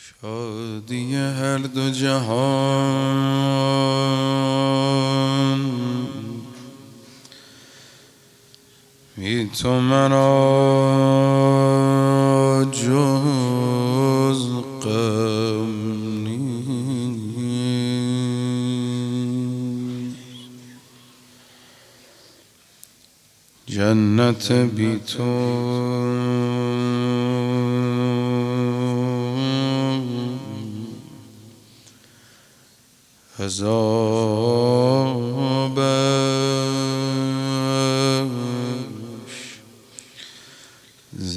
شادی هر دو جهان بی تو مرا جز غم نیست. جنت بی تو عذابش ز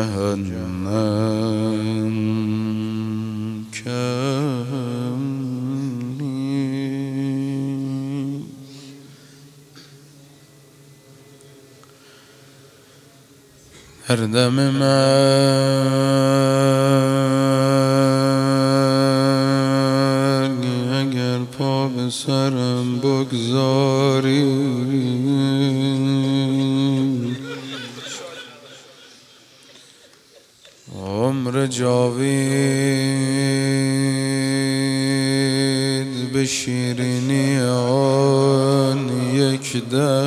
جهنم کم نیست. هر دم مرگ اگر پا به سرم بگذاری، عمر جاوید به شیرینی آن یک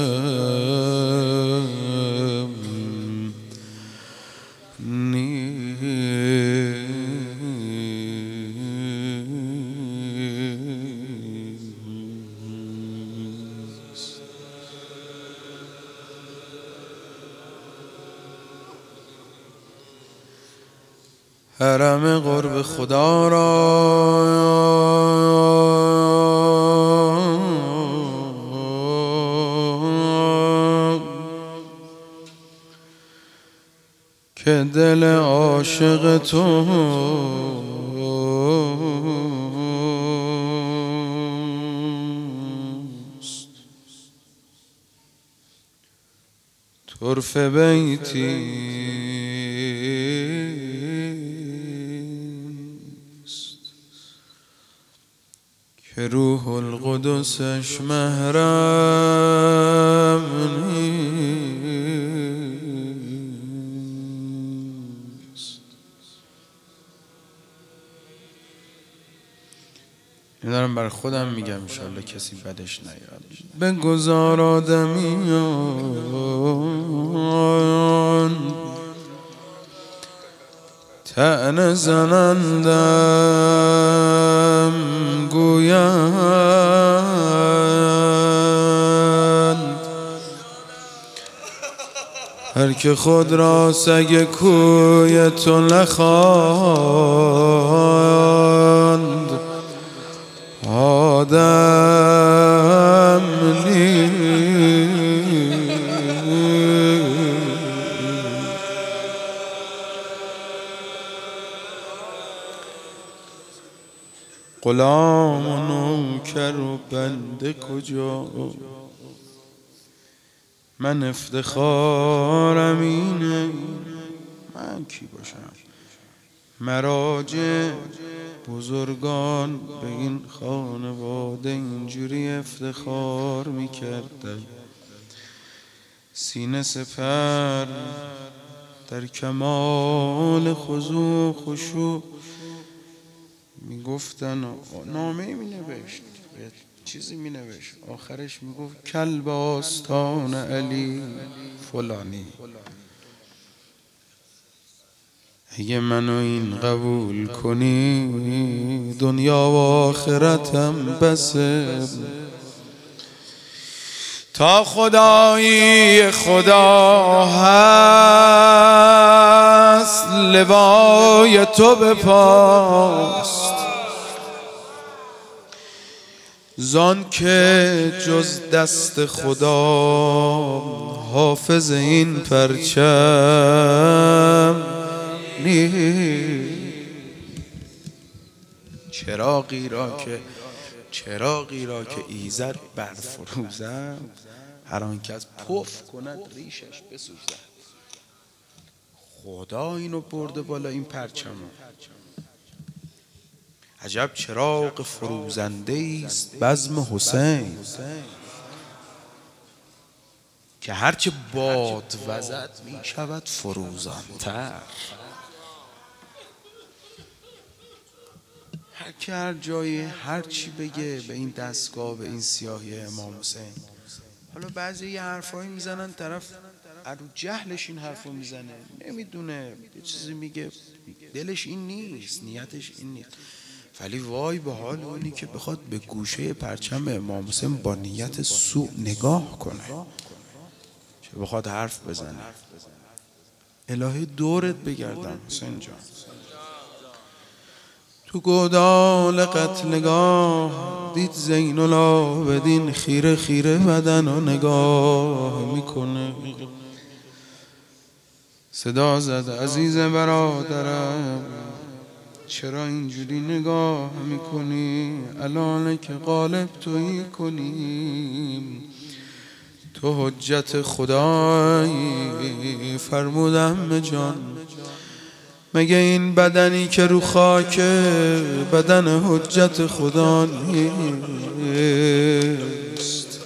دم نیست. حرم قرب خدا را که دل عاشق توست، طرف بیتی که روح القدسش محرم نیست. این دارم بر خودم میگم، انشالله کسی بدش نیاد. بگذار آدمیان طعنه زنندم گویند هر که خود را سگ کوی تو نخواند آدم نیست. غلام و نوکر و بنده کجا، من افتخارم اینه. من کی باشم؟ مراجع بزرگان به این خانواده اینجوری افتخار میکردن، سینه سپر در کمال خضوع خشوع میگفتن. نامه می نوشت، چیزی می نوشت، آخرش میگفت کلب آستان علی فلانی. اگه منو این قبول کنی دنیا و آخرتم بسه. تا خدایی خدا هست لوای تو به پاست، زان که جز دست خدا حافظ این پرچم نیست. چراغی را که ایزد برفروزد، هر آن کس پف کند ریشش بسوزد. خدا اینو برده بالا این پرچمو. عجب چراغ فروزنده است بزم حسین، که هرچه باد وزد می شود فروزانتر. که هر جایی هر چی بگه به این دستگاه، به این سیاهی امام حسین. حالا بعضی یه حرفایی میزنن، طرف از جهلش این حرفو میزنه، نمیدونه یه چیزی میگه، دلش این نیست، نیتش این نیست. ولی وای به حال اونی که بخواد به گوشه پرچم امام حسین با نیت سوء نگاه کنه، چه بخواد حرف بزنه. الهی دورت بگردم حسین جان. تو گودال قتلگاه دید زین العابدین خیره خیره بدن و نگاه میکنه. صدا زد عزیز برادرم چرا اینجوری نگاه میکنی؟ الان که غالب تویی کنیم، تو حجت خدایی. فرمودم جان مگه این بدنی که رو خاک بدن حجت خدا نیست؟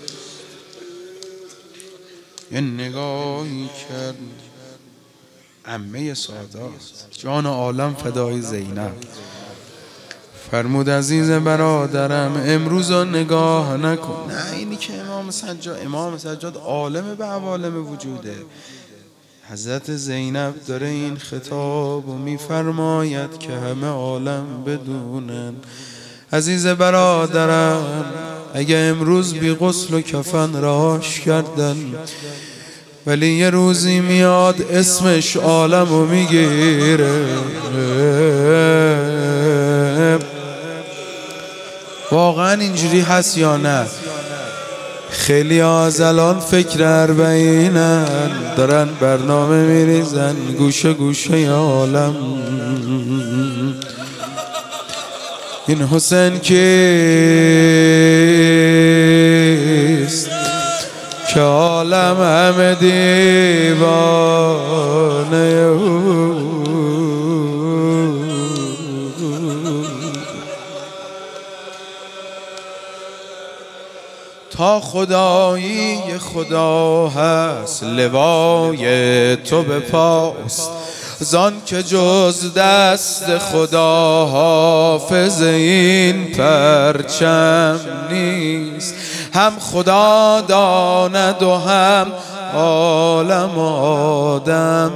یه نگاهی کرد عمه سادات جان عالم فدای زینب، فرمود عزیز برادرم امروز رو نگاه نکن. نه اینی که امام سجاد عالم به عوالم وجوده. حضرت زینب داره این خطاب و میفرماید که همه عالم بدونن عزیز برادرم اگه امروز بی غسل و کفن راش کردن، ولی یه روزی میاد اسمش عالمو میگیره. واقعا اینجوری هست یا نه؟ خیلی از الان فکر اربعینن دارن برنامه میریزن گوشه گوشه عالم. این حسین کیست که عالم همه دیوانه تا خدایی خدا هست لوای تو به پاست، زان که جز دست خدا حافظ این پرچم نیست. هم خدا داند و هم عالم آدم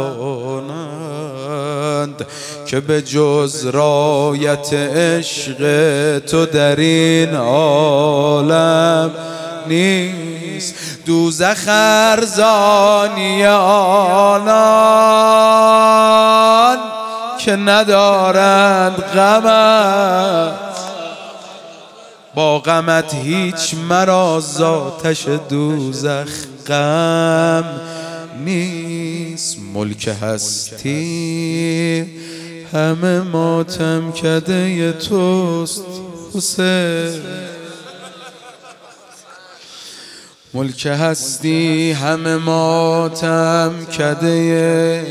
دانند که به جز رایت عشق تو در این عالم نیست. دوزخ ارزانی آنان که ندارند غمت، با غمت هیچ مرا ز آتش دوزخ غم نیست. ملک هستی همه ماتم کده توست حسین، ملک هستی همه ماتم کده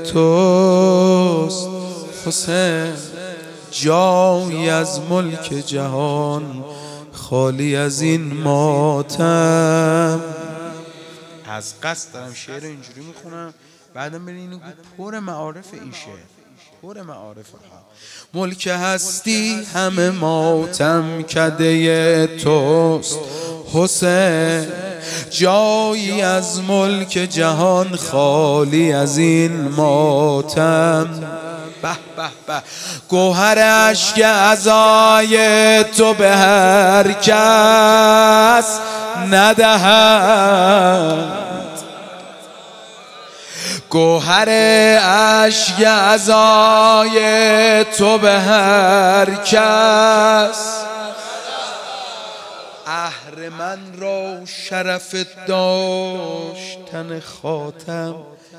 توست حسین. جایی از ملک جهان خالی از این ماتم. از قصد دارم شعر اینجوری میخونم، بعدم برین اینو پر معارف این شعر، پر معارف ها. ملک هستی همه ماتم کده توست حسین، جایی از ملک جهان خالی از این ماتم. به به به گوهر اشک عزای تو به هر کس ندهد، گوهر اشک عزای تو به هر کس. اهرمن را شرف داشتن خاتم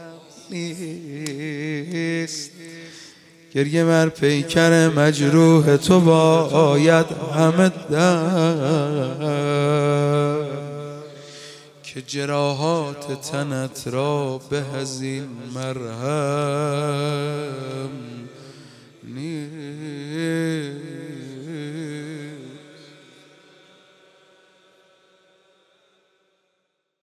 نیست، گریه بر پیکر مجروح تو باید همه دم، که جراحات تنت را به از این مرهم نیست.